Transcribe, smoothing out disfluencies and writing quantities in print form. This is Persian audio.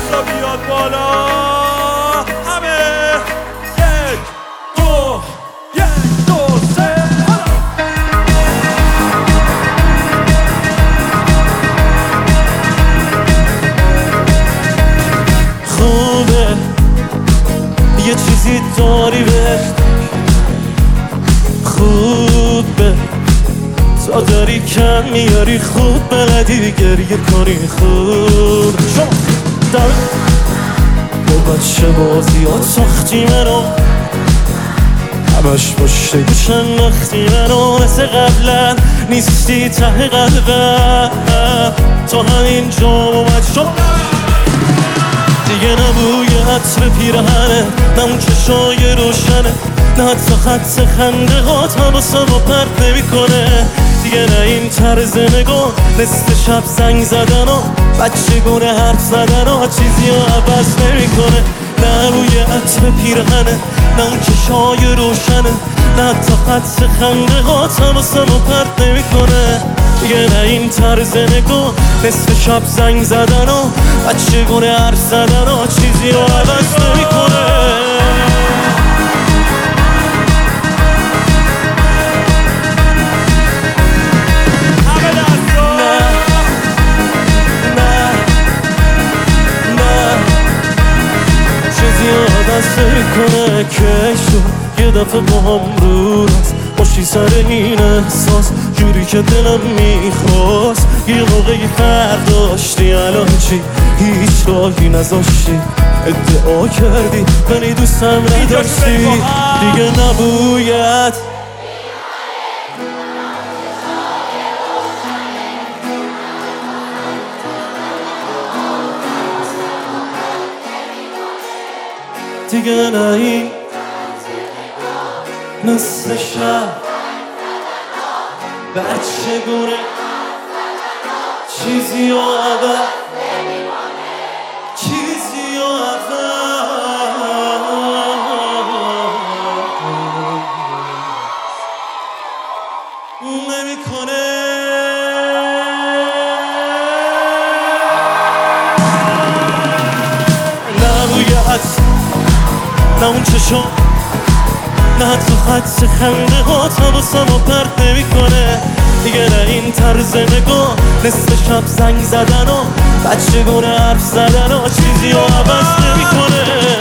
دستا بیاد بالا همه. یک دو سه خوبه یه چیزی داری به خوبه تا داری کم میاری خوب بلدی گریه کنی خوب شما در با بچه بازیات ساختی منو همش پشت گوشم وقتی منو مثل قبلا نیستی ته قلبم تا همین جا اومد شما دیگه نبوی عطر پیرهنه نه اون چشای روشنه نه حتی خط خنده هات حواسمو پرت نمیکنه دیگه نه این طرز نگاه نصف شب زنگ زدن و بچه گونه حرف زدن و چیزی رو عوض نمیکنه نه بوی عطر پیرهنه نه اون چشای روشنه نه حتی خط خنده هات حواسمو پرت نمیکنه دیگه نه این طرز نگاه نصف شب زنگ زدن و بچه گونه حرف زدن و چیزی رو عوض نمیکنه کنه کشو یه دفعه با هم رو رست باشی سر این احساس جوری که دلم میخواست یه موقعی فرق داشتی الان چی هیچ راهی نذاشتی ادعا کردی منی دوستم نداشتی دیگه نبوید دیگه نه این نصف شب بچه گونه چیزی و عوض چیزی و عوض نمیکنه نبوید نه اون چشم نه حتی خط خنده هات حواسمو پرت نمیکنه دیگه نه این طرز نگاه نصف شب زنگ زدن و بچه گونه حرف زدن و چیزی رو عوض نمیکنه